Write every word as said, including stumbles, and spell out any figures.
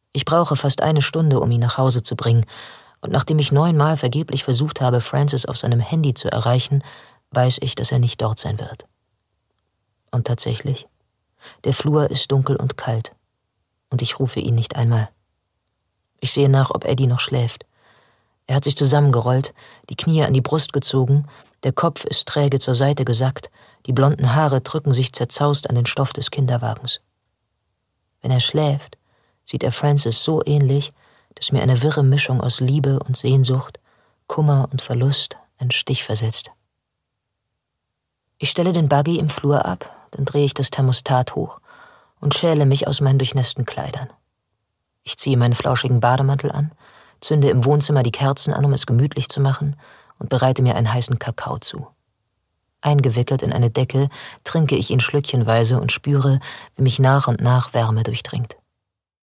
Ich brauche fast eine Stunde, um ihn nach Hause zu bringen, und nachdem ich neunmal vergeblich versucht habe, Francis auf seinem Handy zu erreichen, weiß ich, dass er nicht dort sein wird. Und tatsächlich, der Flur ist dunkel und kalt, und ich rufe ihn nicht einmal. Ich sehe nach, ob Eddie noch schläft. Er hat sich zusammengerollt, die Knie an die Brust gezogen, der Kopf ist träge zur Seite gesackt, die blonden Haare drücken sich zerzaust an den Stoff des Kinderwagens. Wenn er schläft, sieht er Francis so ähnlich, dass mir eine wirre Mischung aus Liebe und Sehnsucht, Kummer und Verlust einen Stich versetzt. Ich stelle den Buggy im Flur ab, dann drehe ich das Thermostat hoch und schäle mich aus meinen durchnässten Kleidern. Ich ziehe meinen flauschigen Bademantel an, zünde im Wohnzimmer die Kerzen an, um es gemütlich zu machen, und bereite mir einen heißen Kakao zu. Eingewickelt in eine Decke trinke ich ihn schlückchenweise und spüre, wie mich nach und nach Wärme durchdringt.